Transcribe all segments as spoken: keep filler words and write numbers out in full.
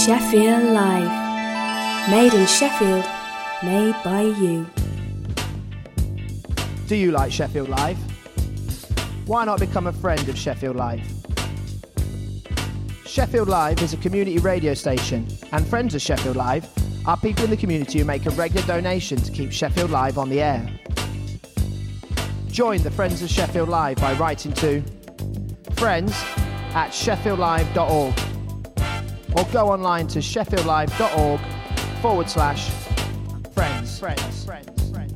Sheffield Live. Made in Sheffield, made by you. Do you like Sheffield Live? Why not become a friend of Sheffield Live? Sheffield Live is a community radio station, and friends of Sheffield Live are people in the community who make a regular donation to keep Sheffield Live on the air. Join the Friends of Sheffield Live by writing to friends at sheffield live dot org or go online to sheffieldlive.org forward slash friends. Friends, friends, friends.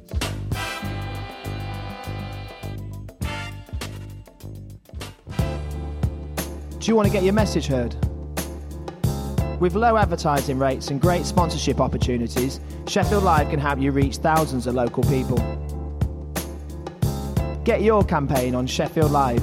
Do you want to get your message heard? With low advertising rates and great sponsorship opportunities, Sheffield Live can help you reach thousands of local people. Get your campaign on Sheffield Live.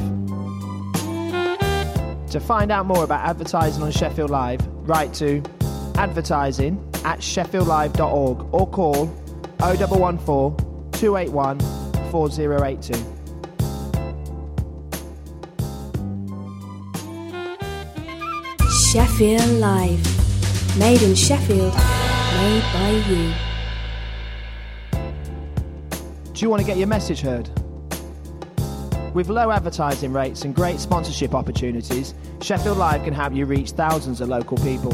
To find out more about advertising on Sheffield Live, write to advertising at sheffield live dot org or call oh one one four, two eight one, four oh eight two. Sheffield Live. Made in Sheffield, made by you. Do you want to get your message heard? With low advertising rates and great sponsorship opportunities, Sheffield Live can help you reach thousands of local people.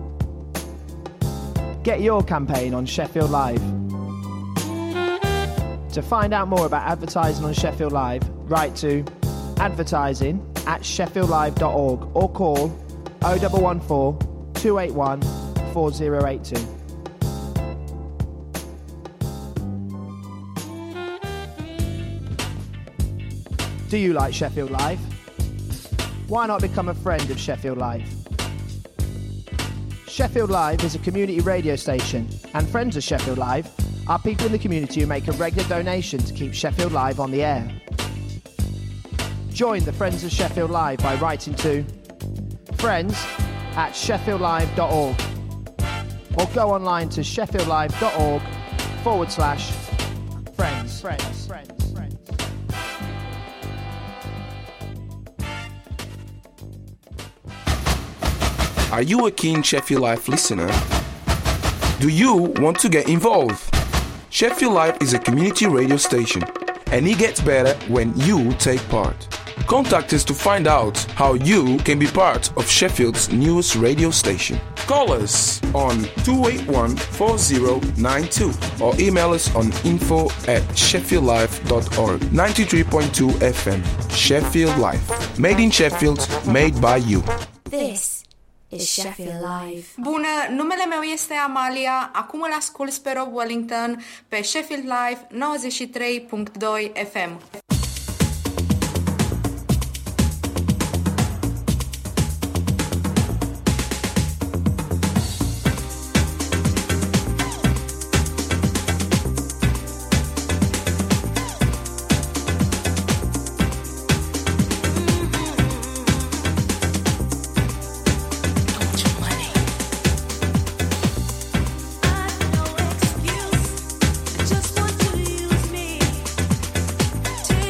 Get your campaign on Sheffield Live. To find out more about advertising on Sheffield Live, write to advertising at sheffield live dot org or call oh one one four, two eight one, four oh eight two. Do you like Sheffield Live? Why not become a friend of Sheffield Live? Sheffield Live is a community radio station, and friends of Sheffield Live are people in the community who make a regular donation to keep Sheffield Live on the air. Join the Friends of Sheffield Live by writing to friends at sheffield live dot org or go online to sheffieldlive.org forward slash friends. Friends. Friends. Are you a keen Sheffield Live listener? Do you want to get involved? Sheffield Live is a community radio station, and it gets better when you take part. Contact us to find out how you can be part of Sheffield's newest radio station. Call us on two eight one, four oh nine two or email us on info at sheffield live dot org. ninety-three point two F M, Sheffield Live. Made in Sheffield, made by you. This is Sheffield Live. Bună, numele meu este Amalia, acum îl ascult pe Rob Wellington pe Sheffield Live nouăzeci și trei punct doi F M. Just want to use me.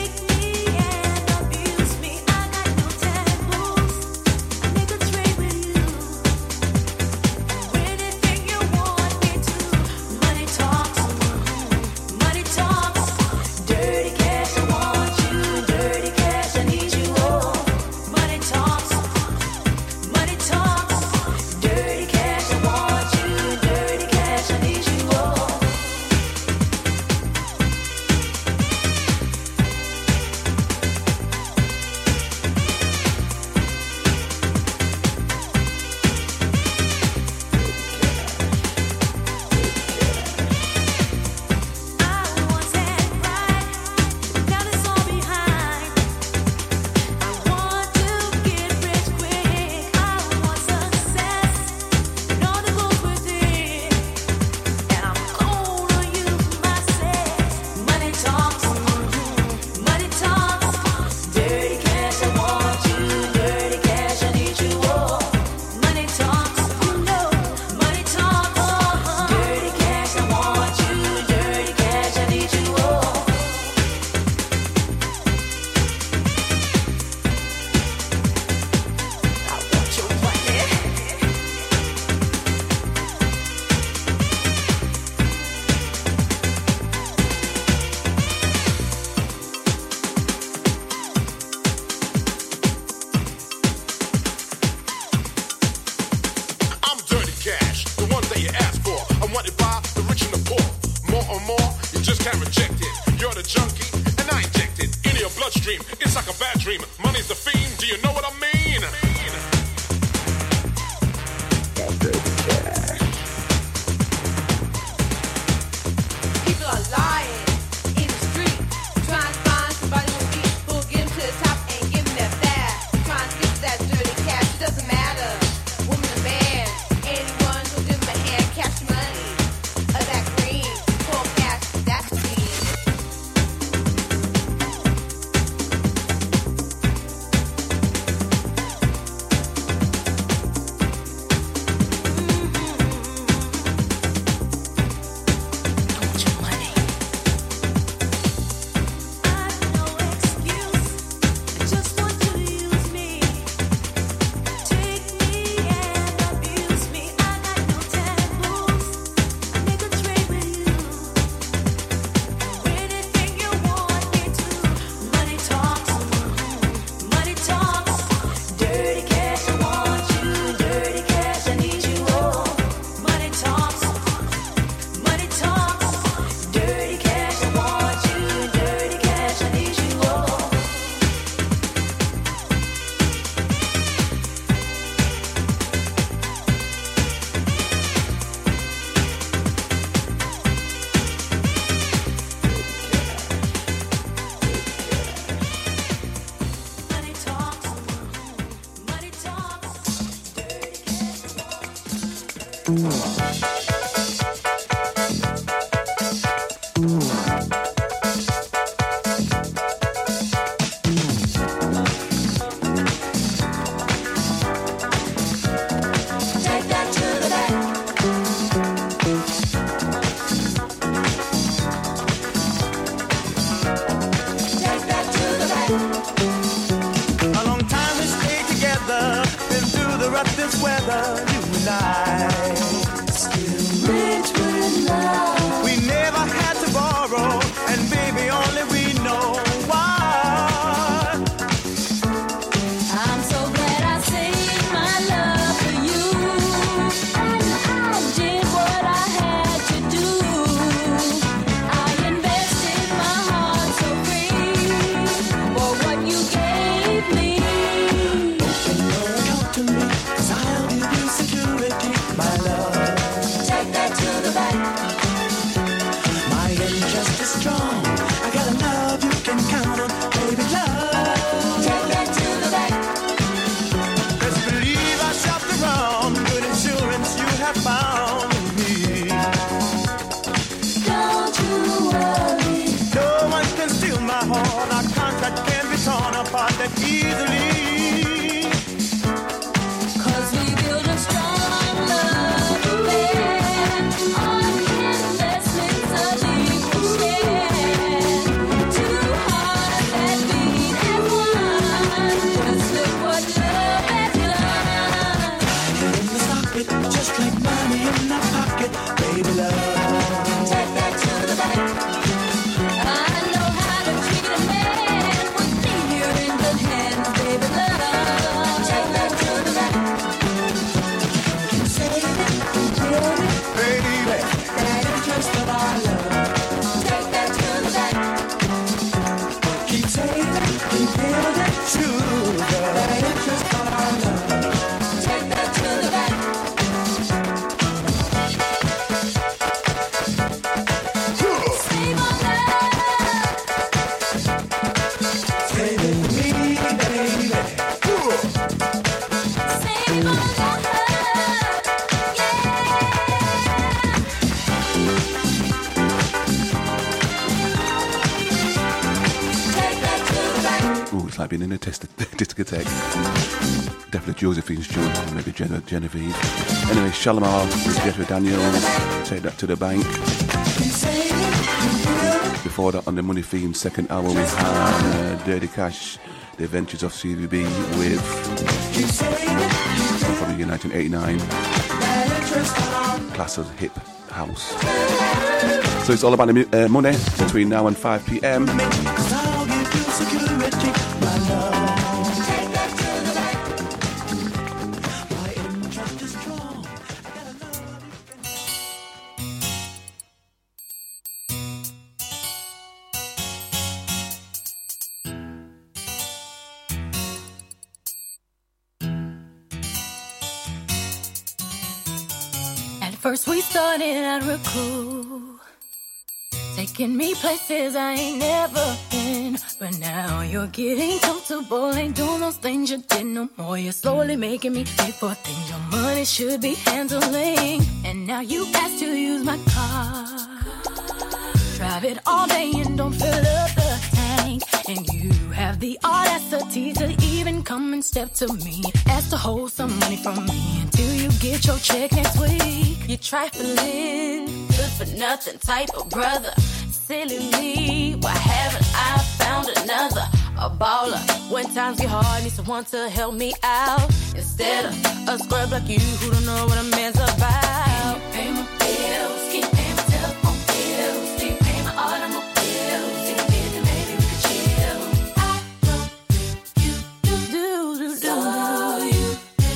dream. It's like a bad dream. Money's the fiend. Do you know what I mean? People are lying in the street, trying to find somebody who'll be, who'll get them to the top and give them their fast. Trying to get to that dirty cash, it doesn't matter. Woman or man, anyone who'll give them a hand, cash money, or that green, cold cash, that's clean. Like being in a test- discotheque. Definitely Josephine's tune, maybe Gen- Genevieve. Anyway, Shalimar with Jethro Daniels, Take That to the Bank. Before that, on the Money Fiend second album, we had uh, Dirty Cash, The Adventures of C V B with from the year nineteen eighty-nine, class of hip house. So it's all about the uh, money between now and five p.m. First we started out real cool, taking me places I ain't never been. But now you're getting comfortable, ain't doing those things you did no more. You're slowly making me pay for things your money should be handling. And now you ask to use my car, drive it all day and don't fill up the tank. And you have the audacity to even come and step to me, ask to hold some money from me until you get your check next week. You're trifling, good for nothing type of brother. Silly me, why haven't I found another? A baller, when times get hard, need someone to help me out, instead of a scrub like you who don't know what a man's about. Pay my bills, keep paying my telephone bills, keep paying my automobiles. If you did, then maybe we could chill. I don't think you do, do, do, do. So you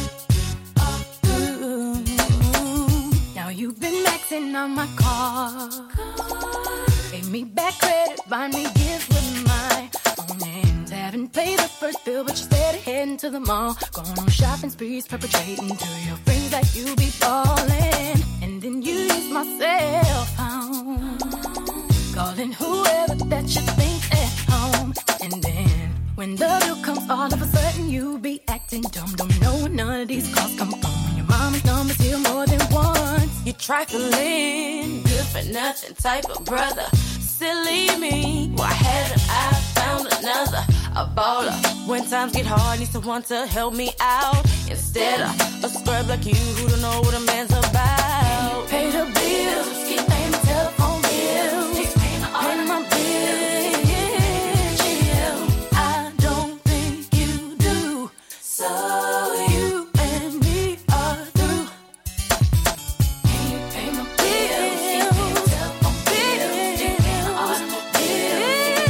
do. Now you've been maxing on my car, pay me back credit, buy me gifts with my own hands. Haven't paid the first bill, but you're steady heading to the mall, going on shopping sprees, perpetrating to your friends that you be ballin'. And then you use my cell phone, calling whoever that you think at home. And then when the bill comes, all of a sudden you be acting dumb. Don't know where none of these calls come from. When your mama's number's here more than once. You trifling, good for nothing type of brother. Silly me, why haven't I found another? A baller, when times get hard, need someone to help me out, instead of a scrub like you who don't know what a man's about. Pay the bills, keep paying my telephone bills, keep paying my, paying my bills. Chill, I don't think you do. So you and me are through. Can you pay my bills? Keep paying my telephone bills, keep paying my automobiles.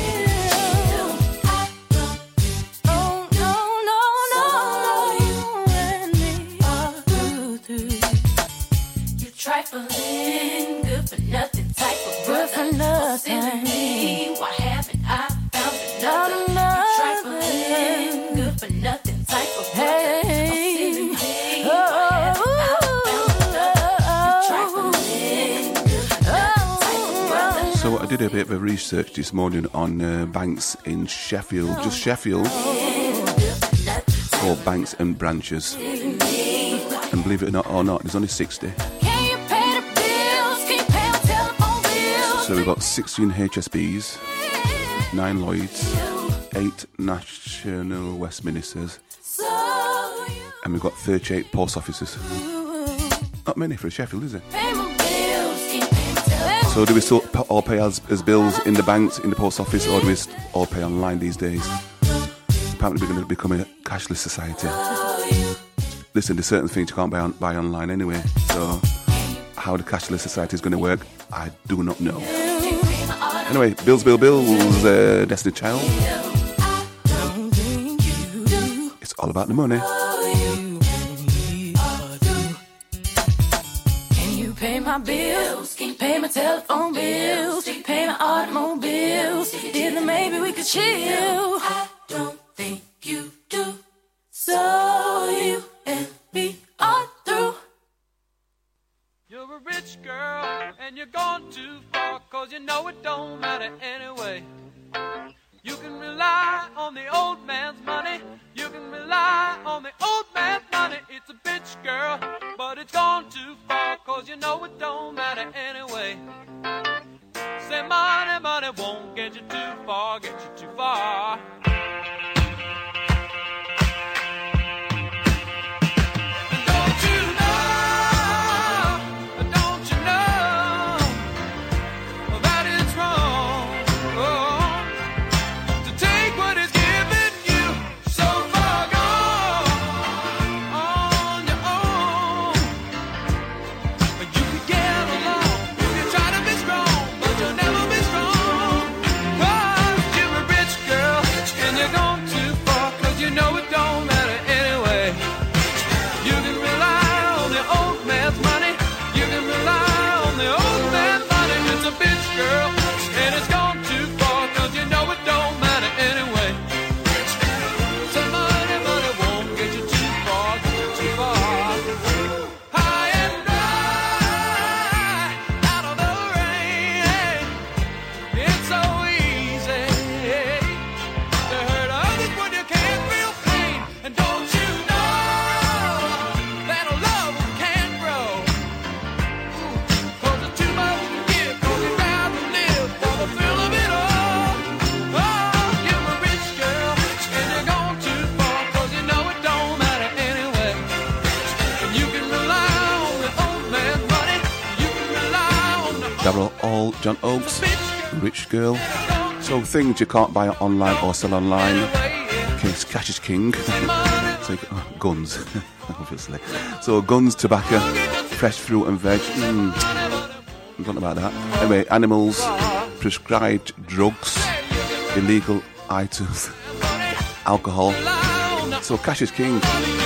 Oh no no no, you and me are through, through. You trifling, good for nothing type of brother. Good for nothing. Me, why haven't I found another? You trifling, good for nothing type of brother. Hey, oh, So I did a bit of research this morning on uh, banks in Sheffield, just Sheffield, called banks and branches. And believe it or not, or not there's only sixty. Can you pay the bills? Can you pay my telephone bills? So we've got sixteen H S Bs, nine Lloyds, eight National Westminsters, and we've got thirty-eight post offices. Not many for Sheffield, is it? Pay my bills. Can you pay my telephone? So do we still p- all pay as, as bills in the banks, in the post office, or do we st- all pay online these days? Apparently we're going to become a cashless society. Listen, there's certain things you can't buy, on, buy online anyway, so how the cashless society is going to work, I do not know. Anyway, bills, bill, bills, uh, Destiny Child. It's all about the money. Can you pay my bills? Can you pay my telephone bills? Can you pay my automobiles? If you did, then maybe we could chill. I don't think you do. So you and me are through. You're a rich girl and you're gone too far, 'cause you know it don't matter anyway. You can rely on the old man's money. You can rely on the old man's money. It's a bitch, girl, but it's gone too far, 'cause you know it don't matter anyway. Say money, money won't get you too far, get you too far. High and dry. Daryl Hall, John Oakes, Rich Girl. So things you can't buy online or sell online. Case cash is king. So, oh, guns, obviously. So guns, tobacco, fresh fruit and veg. Mm. I don't know about that. Anyway, animals, prescribed drugs, illegal items, alcohol. So cash is king.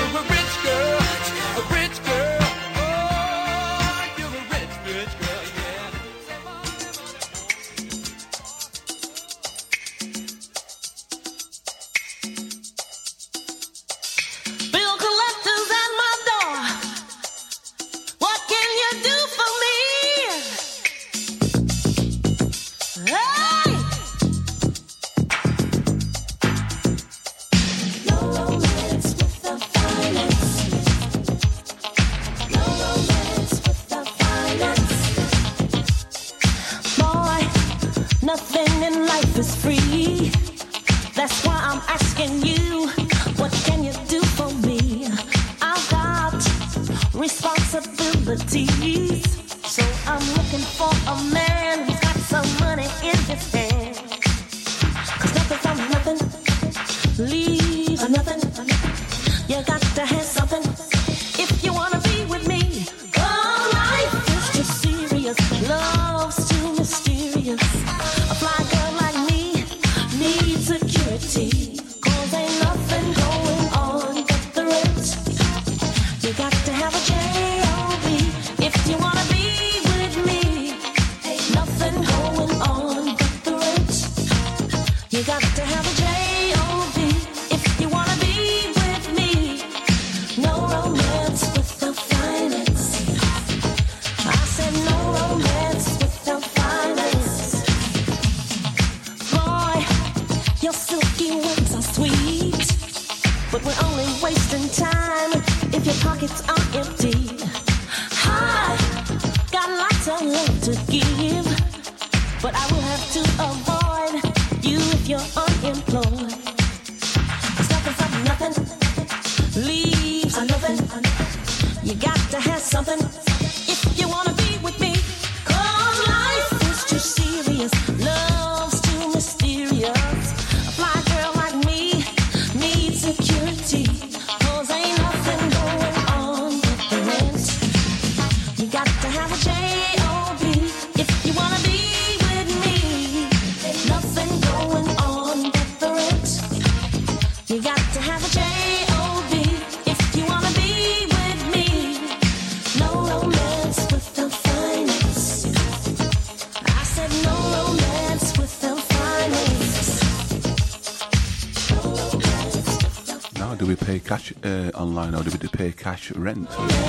Uh, online, or do we pay cash rent?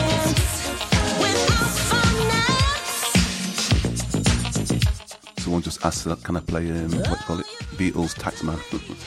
Someone just asked, can I play um, what do you call it? Beatles Taxman.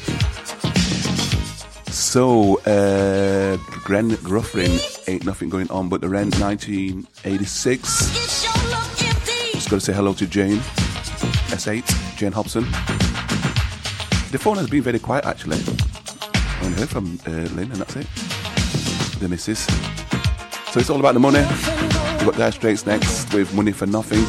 So, uh, Gren Gruffin, Ain't Nothing Going On But the Rent, nineteen eighty-six. Just got to say hello to Jane, S eight, Jane Hobson. The phone has been very quiet actually. I only heard from uh, Lynn, and that's it. The missus. So it's all about the money. We've got Dire Straits next with Money for Nothing.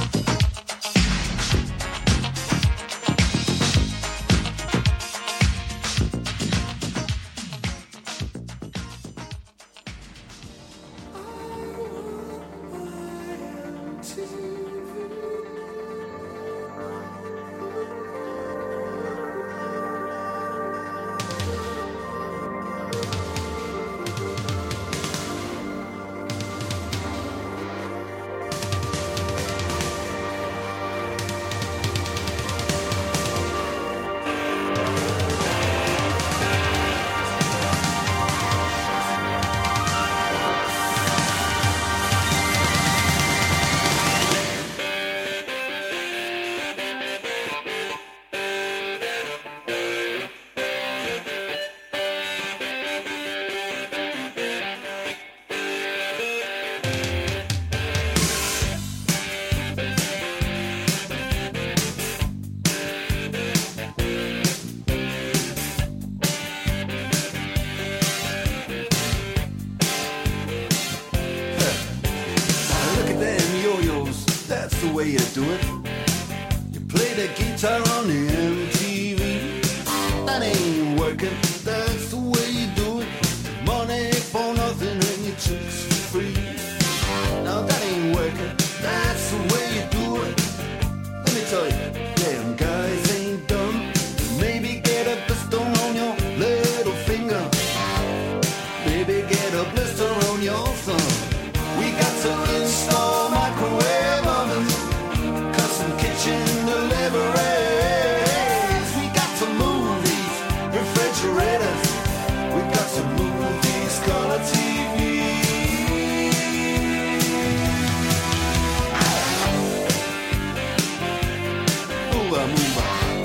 that's the way you do it. You play the guitar on the M T V. That ain't working, that's the way you do it. Money for nothing and your chicks for free. Now that ain't working, that's the way you do it. Let me tell you, damn guys ain't dumb. Maybe get a blister on your little finger. Maybe get a blister on your thumb. We got to install microwave ovens, custom kitchen deliveries. We got to move these refrigerators. We got to move these color T Vs. Move on, move on.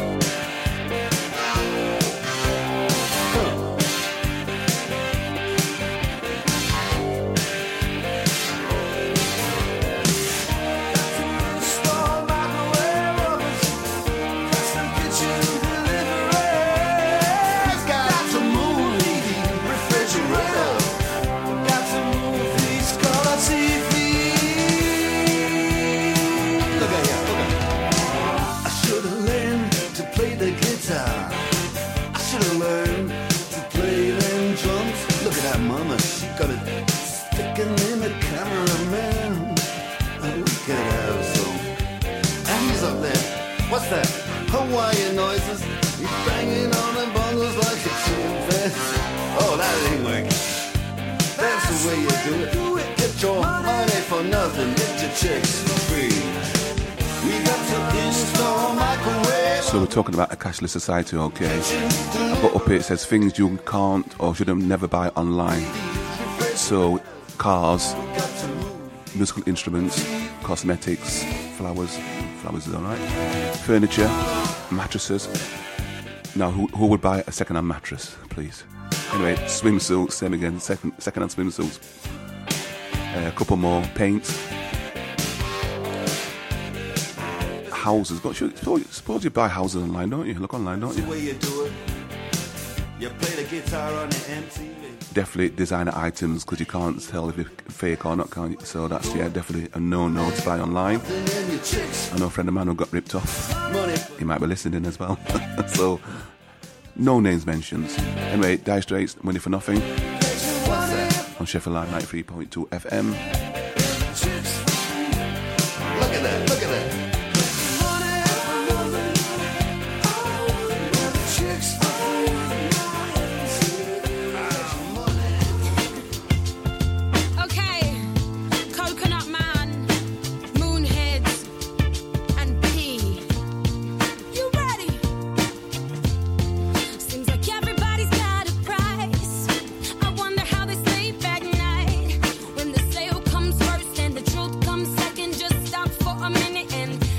Got it sticking in the cameraman. Oh, look at that, so. And he's up there. What's that? Hawaiian noises. He's banging on the bongos like a chimpanzee. Oh, that ain't working. That's the way you do it. Get your money for nothing. Get your chicks for free. We got to install microwave. So we're talking about a cashless society, okay? I've got up here, it says things you can't or should never buy online. So, cars, musical instruments, cosmetics, flowers, flowers is alright, furniture, mattresses. Now, who, who would buy a second-hand mattress, please? Anyway, swimsuits, same again, second, second-hand swimsuits. Uh, a couple more, paint. Houses, but you, suppose, suppose you buy houses online, don't you? Look online, don't you? The way you do it. You play the guitar on the M T V. Definitely designer items, because you can't tell if it's fake or not, can you? So that's, yeah, definitely a no-no to buy online. I know a friend of mine who got ripped off. He might be listening as well. So, no names mentioned. Anyway, Dire Straits, Money for Nothing. On Sheffield Live ninety-three point two F M. Look at that, look at that. When the sale comes first and the truth comes second, just stop for a minute and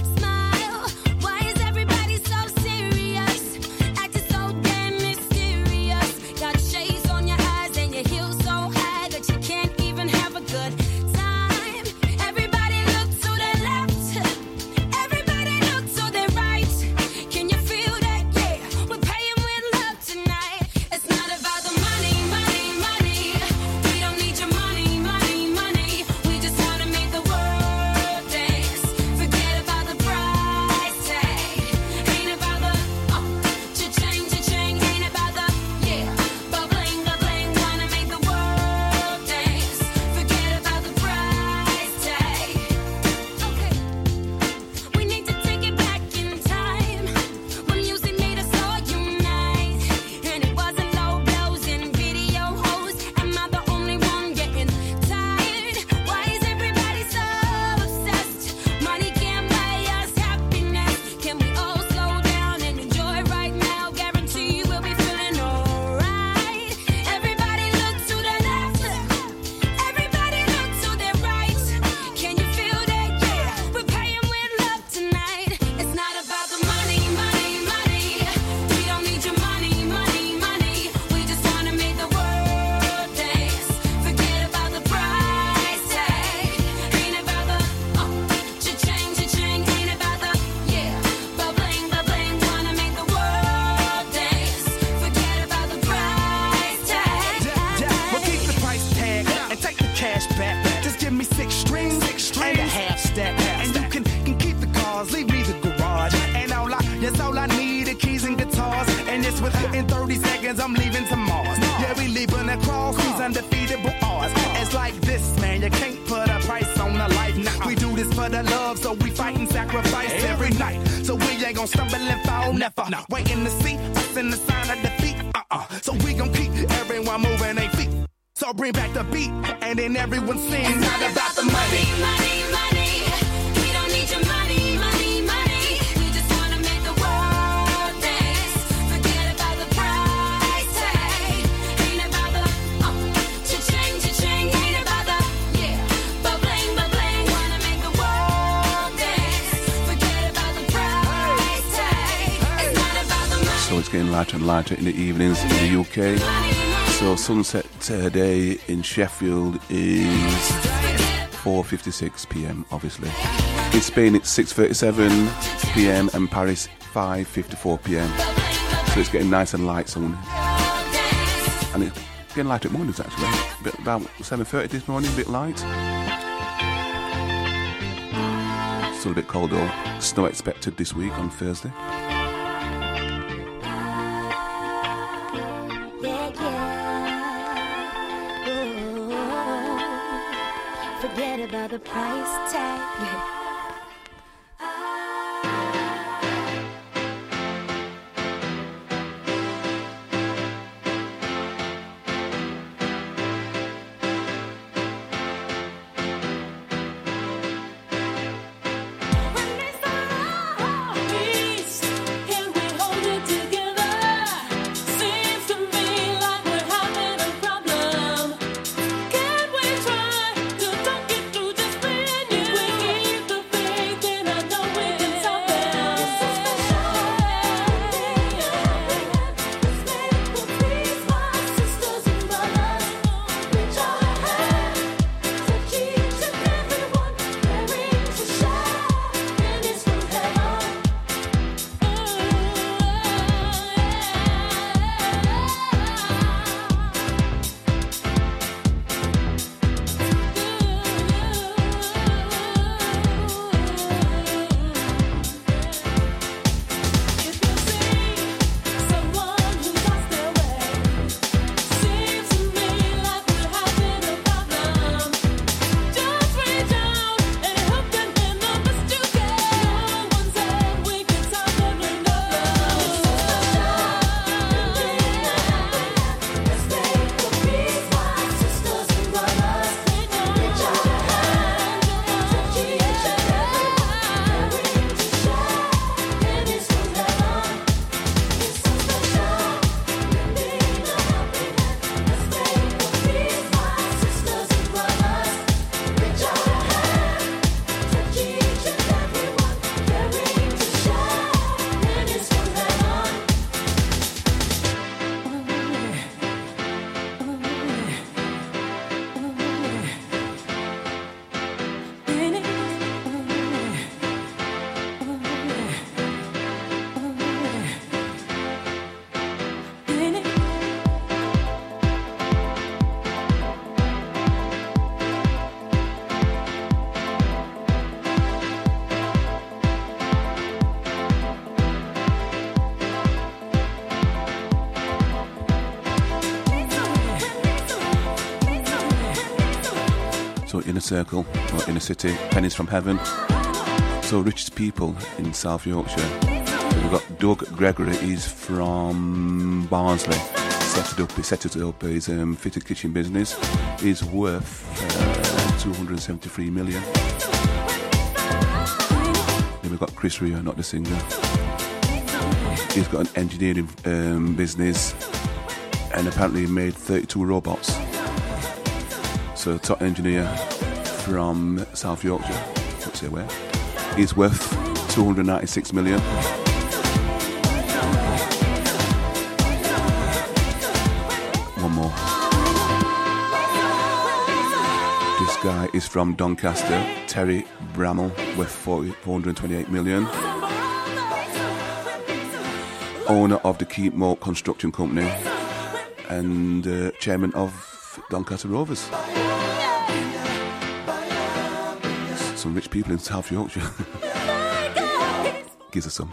love, so we fight and sacrifice every night. So we ain't gon' stumble and fall, never. No. Waiting to see us in the sign of defeat. Uh-uh. So we gon' keep everyone moving their feet. So bring back the beat, and then everyone sings. It's not about the money, money, money. We don't need your money, money, money. We just wanna make the world dance. Forget about the price tag. Ain't about the uh, cha-ching, cha-ching. Ain't about the yeah, but bling, but bling. Wanna make the world dance. Forget about the price tag. It's not about the money. So it's getting lighter and lighter in the evenings in the U K. So sunset today in Sheffield is four fifty-six p.m. obviously. In Spain it's six thirty-seven p.m. and Paris five fifty-four p.m. So it's getting nice and light soon. And it's getting light at mornings actually. A bit, about seven thirty this morning, a bit light. Still a bit cold though. Snow expected this week on Thursday. Forget about the price tag. Inner Circle, or Inner City, Pennies from Heaven. So richest people in South Yorkshire. So we've got Doug Gregory, he's from Barnsley. Set it up, he set it up his um, fitted kitchen business. He's worth uh, two hundred seventy-three million. Then we've got Chris Rea, not the singer. He's got an engineering um, business and apparently he made thirty-two robots. So top engineer from South Yorkshire, let's say where, he's worth two hundred ninety-six million. One more. This guy is from Doncaster, Terry Bramall, worth four hundred twenty-eight million. Owner of the Keepmoat Construction Company and uh, chairman of Doncaster Rovers. Some rich people in South Yorkshire. Gives us some.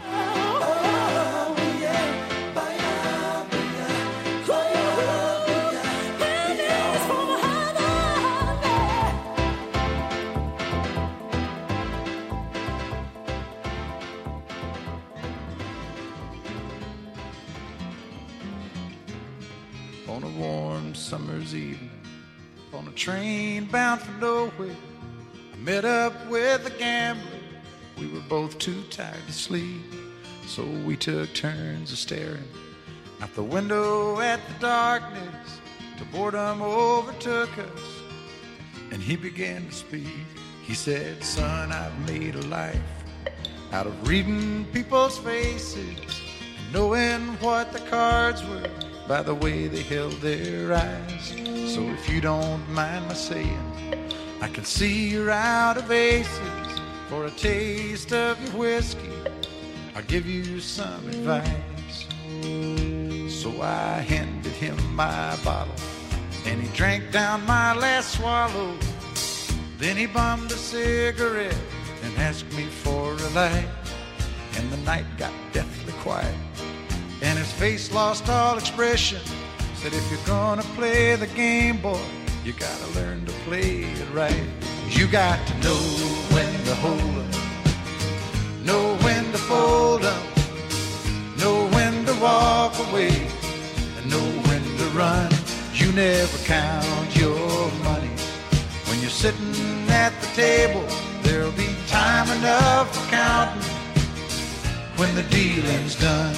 on a warm summer's evening, on a train bound for nowhere, I met up with a gambler. We were both too tired to sleep, so we took turns of staring out the window at the darkness till boredom overtook us, and he began to speak. He said, son, I've made a life out of reading people's faces and knowing what the cards were by the way they held their eyes. So if you don't mind my saying, I can see you're out of aces. For a taste of your whiskey, I'll give you some advice. So I handed him my bottle, and he drank down my last swallow. Then he bummed a cigarette and asked me for a light. And the night got deathly quiet, and his face lost all expression. Said, if you're gonna play the game, boy, you gotta learn to play it right. You got to know when to hold up, know when to fold up, know when to walk away, and know when to run. You never count your money when you're sitting at the table. There'll be time enough for counting when the dealing's done.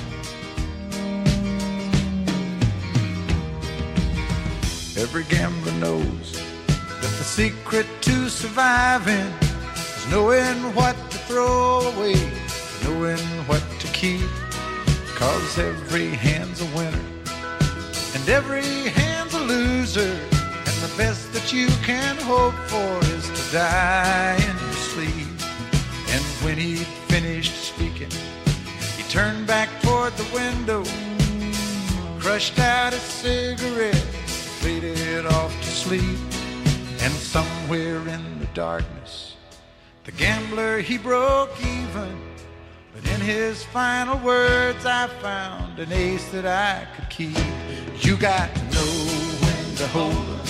Every gambler knows that the secret to surviving is knowing what to throw away, knowing what to keep. Cause every hand's a winner and every hand's a loser, and the best that you can hope for is to die in your sleep. And when he'd finished speaking, he turned back toward the window, crushed out a cigarette, faded off to sleep. And somewhere in the darkness, the gambler, he broke even. But in his final words, I found an ace that I could keep. You got to know when to hold up,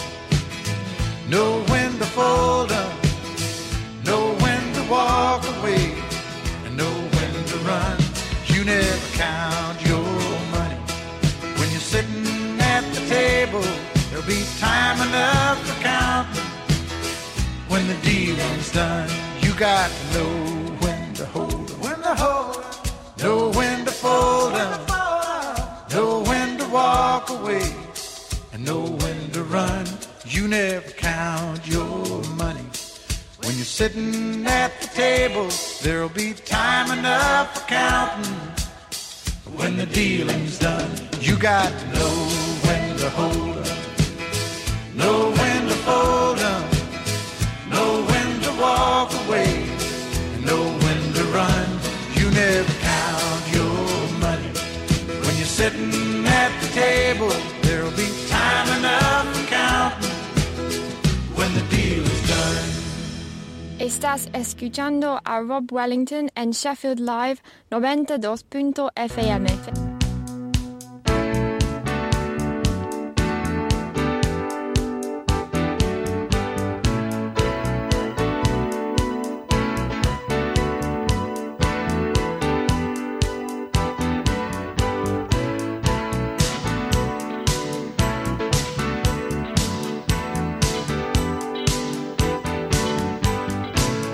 know when to fold up, know when to walk away, and know when to run. You never count your money when you're sitting at the table. There'll be time enough for counting when the dealing's done. You got to know when to hold 'em, when to hold 'em, know when to fold 'em, know when to walk away, and know when to run. You never count your money when you're sitting at the table. There'll be time enough for counting when the dealing's done. You got to know when to hold 'em, know when to fold 'em, know when to walk away, and know when to run. You never count your money when you're sitting at the table. There'll be time enough for counting when the deal is done. Estás escuchando a Rob Wellington en Sheffield Live noventa y dos punto F M.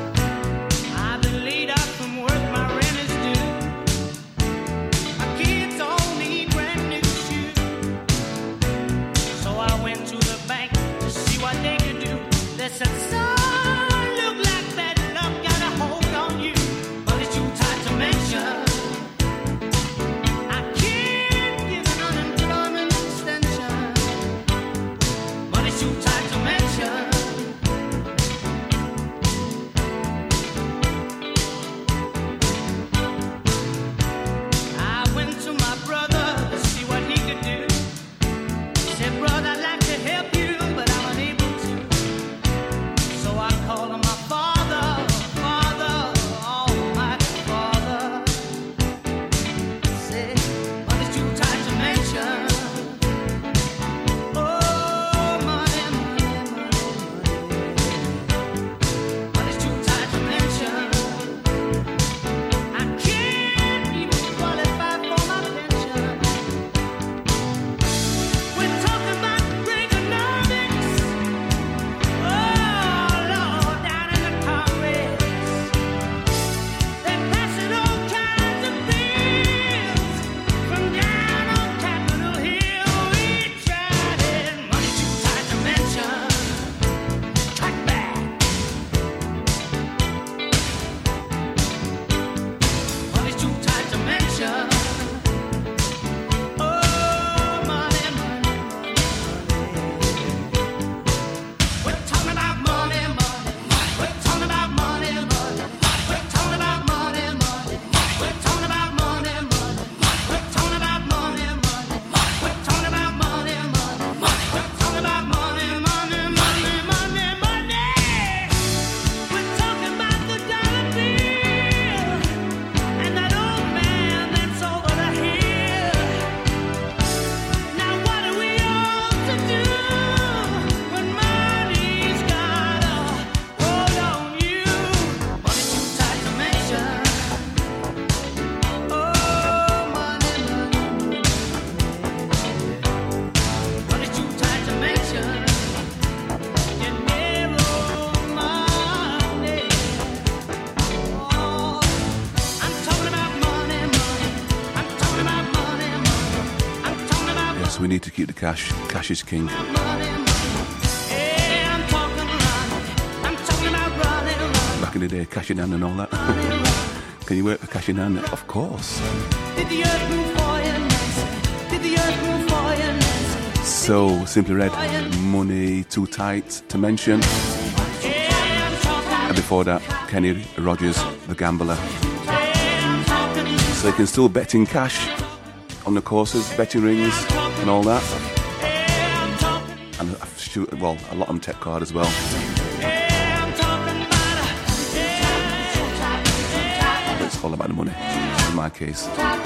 I've been laid out from work, my rent is due. I can't need to keep the cash. Cash is king. Back in the day, cash in hand and all that. Can you work for cash in hand? Of course. Did the earth move for you, Nancy? Did the earth move for you, Nancy? So, Simply Red, Money Too Tight to Mention. And before that, Kenny Rogers, The Gambler. So you can still bet in cash on the courses, betting rings and all that. And I shoot, well, a lot on tech card as well. But it's all about the money, in my case.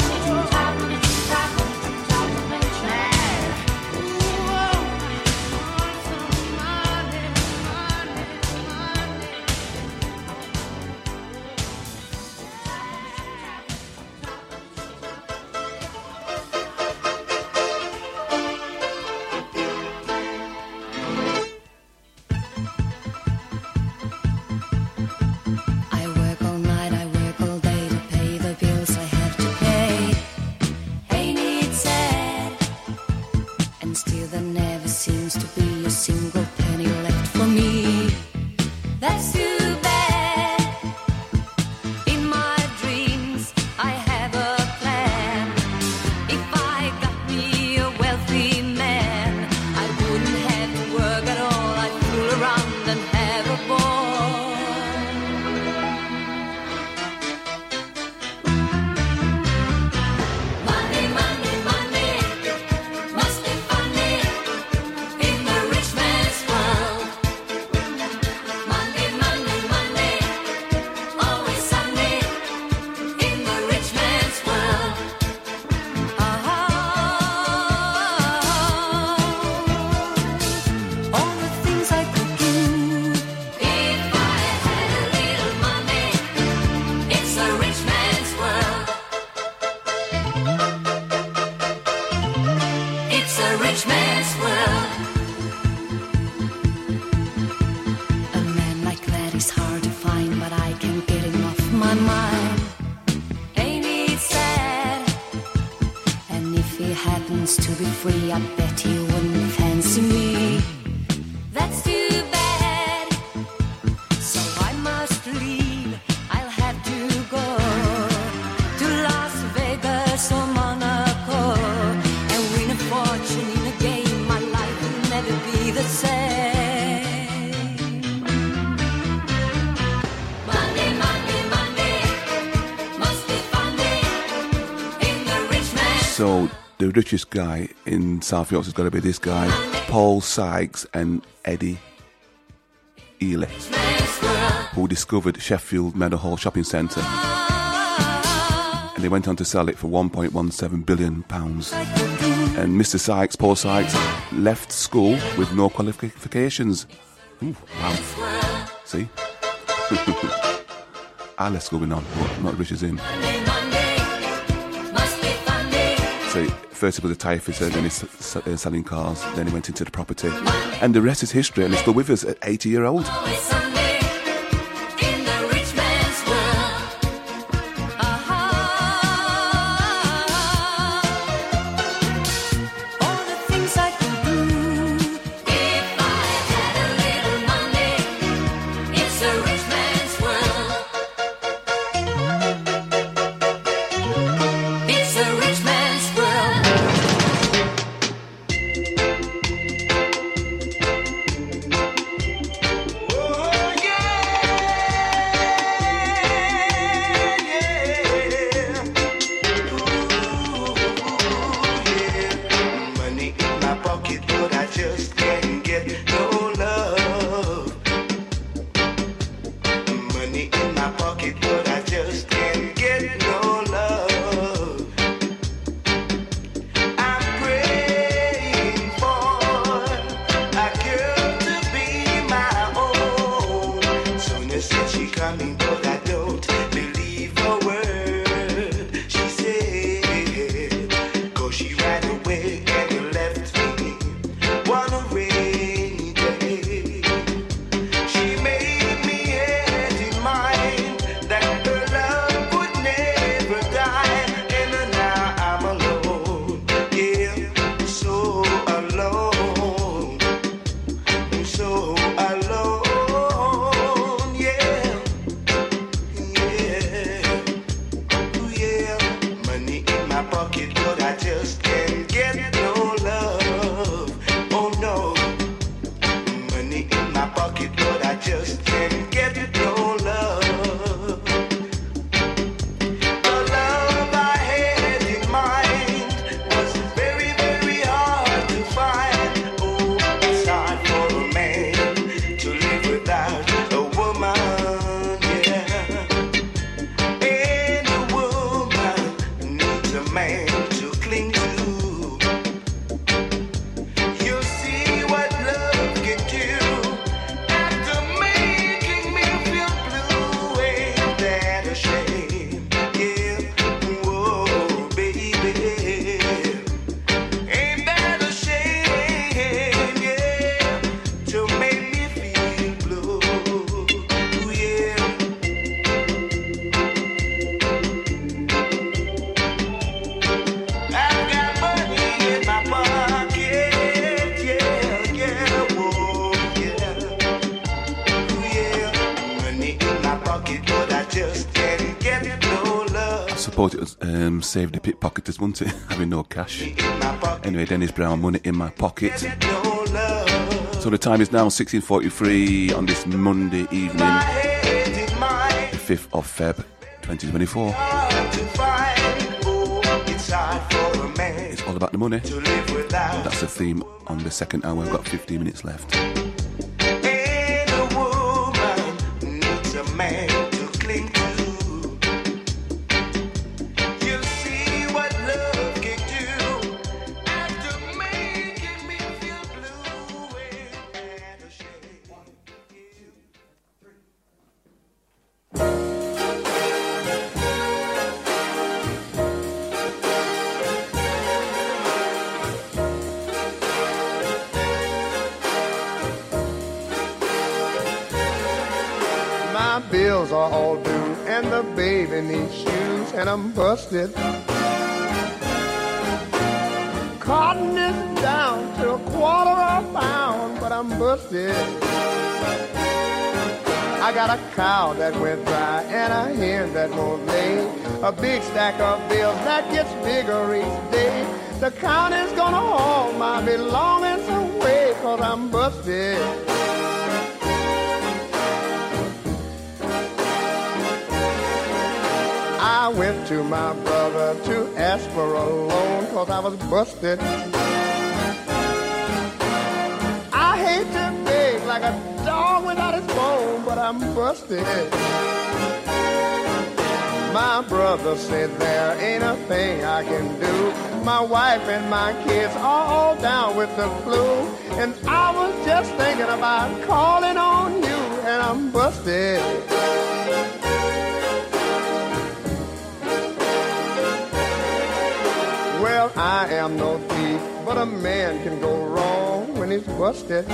So the richest guy in South Yorkshire has got to be this guy, Paul Sykes and Eddie Ely, who discovered Sheffield Meadowhall Shopping Centre, and they went on to sell it for one point one seven billion pounds. And Mister Sykes, Paul Sykes, left school with no qualifications. Ooh, wow. See? I left school with none, but not as rich as him. So first he was a tyre fitter, then he's selling cars, then he went into the property. And the rest is history, and he's still with us at eighty year old. So just can't get no love. The love I had in mind was very, very hard to find. Oh, it's hard for a man to live without a woman, yeah. And a woman needs a man to cling to. You'll see what love can do. After making me feel blue, ain't that a shame? Yeah, whoa, baby. Ain't that a shame? Yeah, to make me feel blue, yeah. I've got money in my pocket, yeah, yeah, whoa, yeah. Ooh, yeah, money in my pocket, but I just can't get no love. I suppose it was um, save the pickpocketers, wasn't it? Having no cash. Anyway, Dennis Brown, money in my pocket. No love. So the time is now sixteen forty-three on this Monday evening, Head in my the fifth of February twenty twenty-four. heart to find. Oh, it's hard for a man It's all about the money. to live without. That's the theme on the second hour. We've got fifteen minutes left. And a woman needs a man to cling to. You'll see what love can do. After making me feel blue, ain't that a shame? My bills are all due, and the baby needs shoes, and I'm busted. Cotton is down to a quarter of a pound, but I'm busted. I got a cow that went dry, and a hen that won't lay. A big stack of bills that gets bigger each day. The county's gonna haul my belongings away, cause I'm busted. I went to my brother to ask for a loan, cause I was busted. I hate to beg like a dog without his bone, but I'm busted. My brother said there ain't a thing I can do. My wife and my kids are all down with the flu, and I was just thinking about calling on you, and I'm busted. Well, I am no thief, but a man can go wrong when he's busted.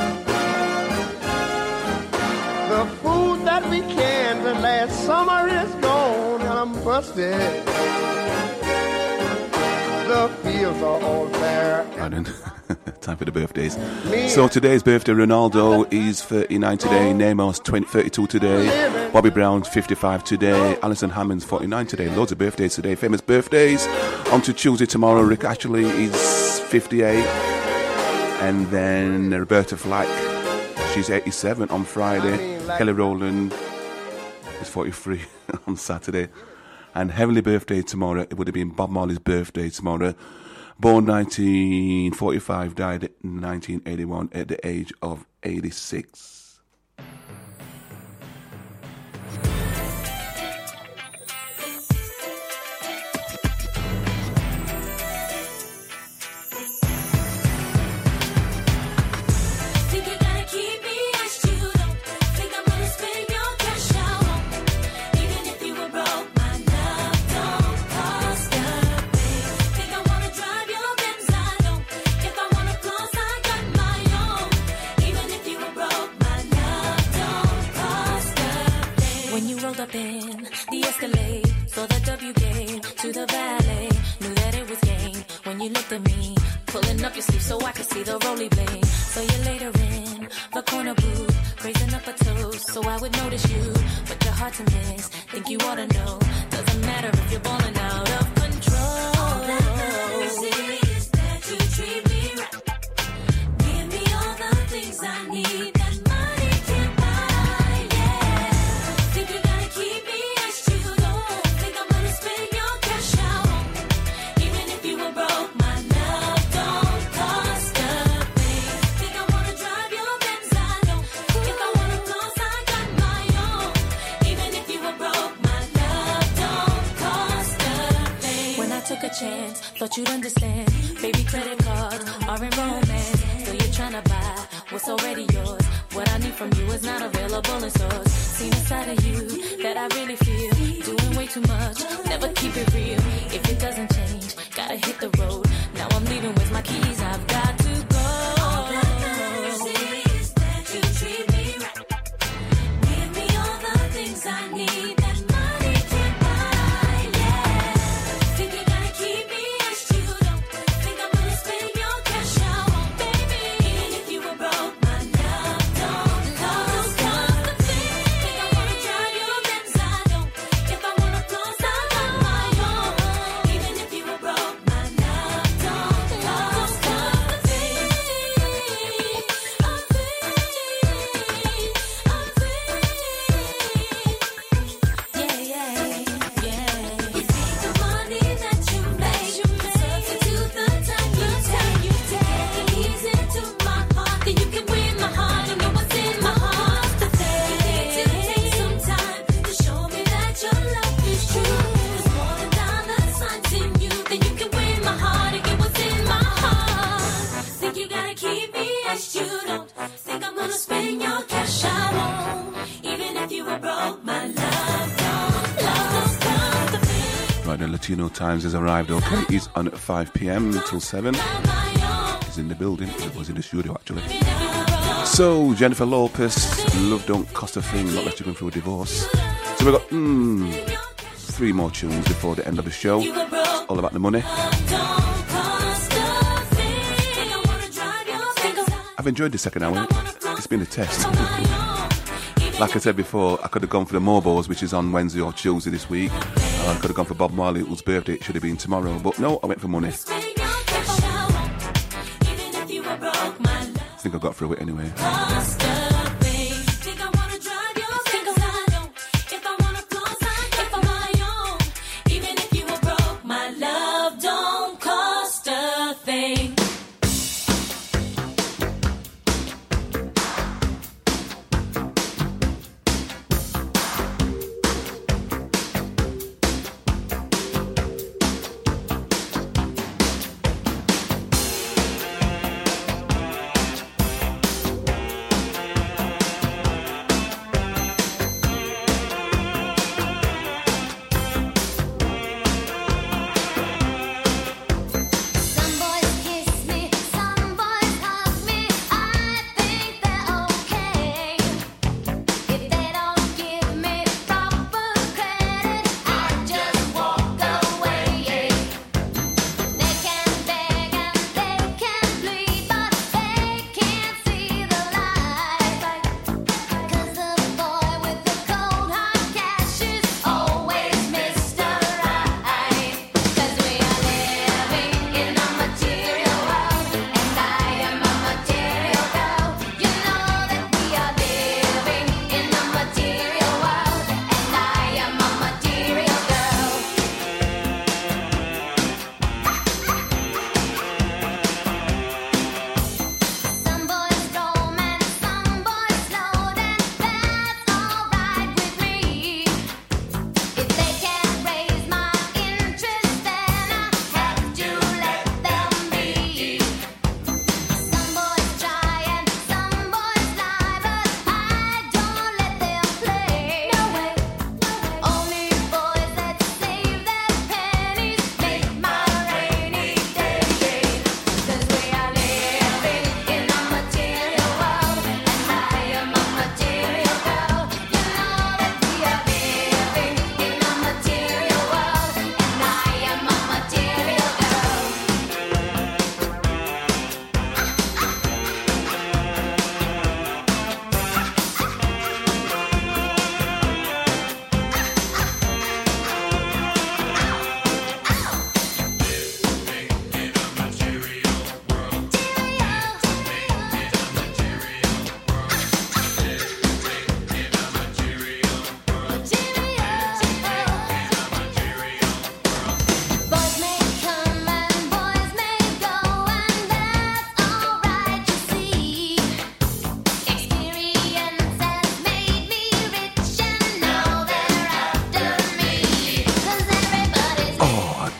The food that we canned last summer is gone, and I'm busted. The fields are all bare. Right then. Time for the birthdays. So today's birthday, Ronaldo is thirty-nine today, Neymar's twenty, thirty-two today, Bobby Brown's fifty-five today, Alison Hammond's forty-nine today. Loads of birthdays today, famous birthdays. On to Tuesday tomorrow, Rick Ashley is fifty-eight, and then Roberta Flack, she's eighty-seven on Friday. Kelly Rowland is forty-three on Saturday. And heavenly birthday tomorrow, it would have been Bob Marley's birthday tomorrow. Born nineteen forty-five, died nineteen eighty-one at the age of eighty-six. Up in the Escalade, saw the W gate to the valet, knew that it was game when you looked at me, pulling up your sleeve so I could see the roly blade. So you later in the corner booth, raising up a toast so I would notice you, but you're hard to miss. Think you ought to know, doesn't matter if you're balling out of control. All that matters is that you treat me right. Give me all the things I need that money can't buy. thought you'd understand. Baby, credit cards are in romance. So you're trying to buy what's already yours. What I need from you is not available in stores. Seen a side of you that I really feel. Doing way too much, never keep it real. If it doesn't change, gotta hit the road. Now I'm leaving with my keys, I've got to go. All that matters is that you treat me right. Give me all the things I need that money can't buy, yeah. Think you gotta keep me as you don't think I'm gonna spend your cash out, baby. Even if you were broke, my love don't cost a thing. Think I wanna drive your Benz, I don't. If I wanna close, I got my own. Even if you were broke, my love don't cost a thing. A thing, yeah, yeah, yeah. You take the money that you make, substitute the time you take, you take, ease into my heart, then you can win my heart. You know what's in my heart. The thing, you need to take some time to show me that your love is true. There's more than dollar signs in you, then you can win my heart and get what's in my heart. Think you gotta keep me as you don't think I'm gonna spend your cash, I won't. Even if you were broke, my love don't, love don't cost a thing. Right, the Latino Times has arrived, okay? He's on at five p.m. until seven. He's in the building. He was in the studio, actually. So, Jennifer Lopez, Love Don't Cost a Thing, not let you go through a divorce. So we've got mm, three more tunes before the end of the show. All about the money. I've enjoyed the second hour. It's been a test. Like I said before, I could have gone for the Mobos, which is on Wednesday or Tuesday this week. Or I could have gone for Bob Marley, whose birthday it should have been tomorrow. But no, I went for money. I think I got through it anyway. My love don't cost a thing.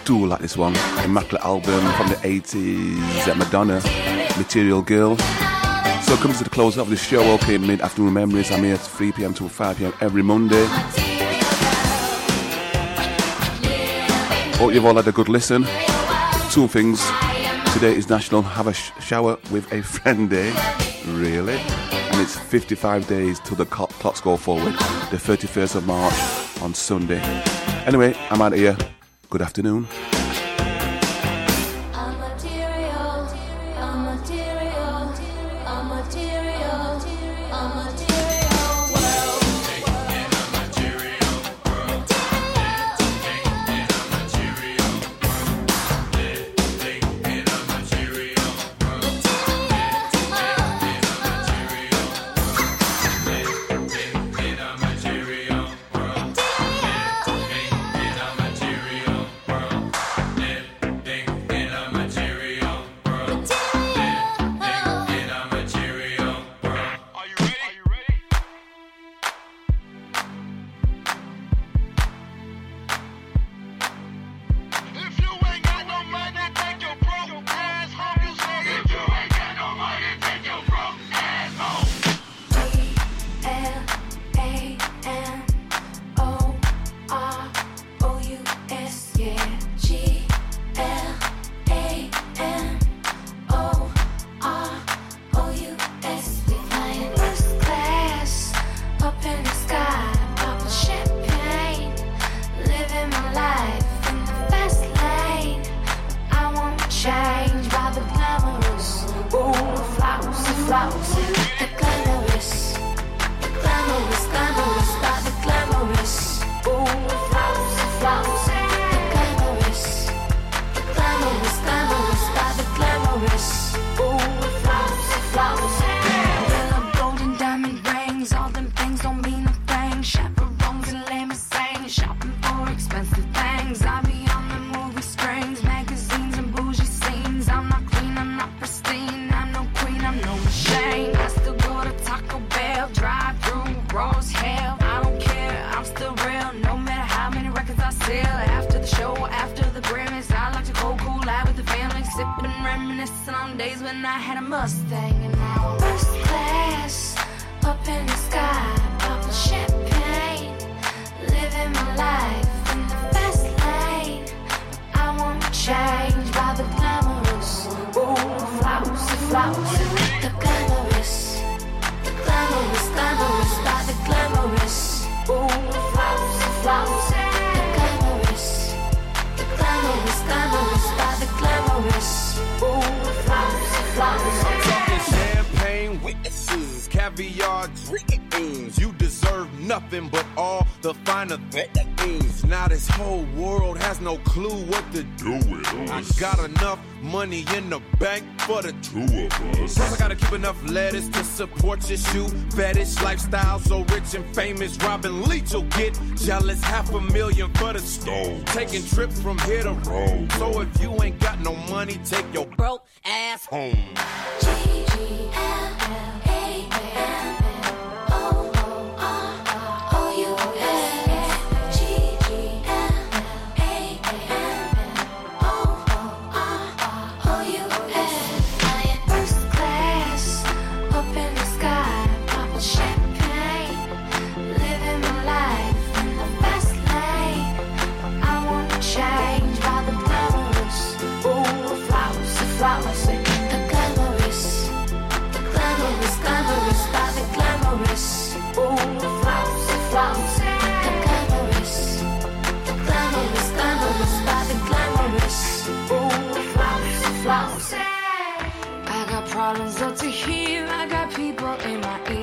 do like this one. Immaculate album from the eighties, Madonna, Material Girl. So it comes to the close of the show. Okay, mid-afternoon memories. I'm here at three p.m. to five p.m. every Monday. Hope you've all had a good listen. Two things. Today is National Have a sh- Shower with a Friend Day. Really? And it's fifty-five days till the clock- clocks go forward. The thirty-first of March on Sunday. Anyway, I'm out of here. Good afternoon. Lettuce to support your shoe fetish lifestyle, so rich and famous Robin Leach will get jealous. Half a million for the stove, taking trips from here to Rome. So if you ain't got no money, take your broke ass home. G G L L A N O O R O U S. G G L L A N O O R O U S. I am first class. Up in the sky, popping champagne, living my life in the fast lane. I won't change by the glamorous, ooh, flowers, the flowers, the glamorous, the glamorous, glamorous, by the glamorous, ooh, flowers, the flowers, the glamorous, the glamorous, glamorous, by the glamorous, ooh, flowers, the flowers. I got problems up to here, I got people in my ear.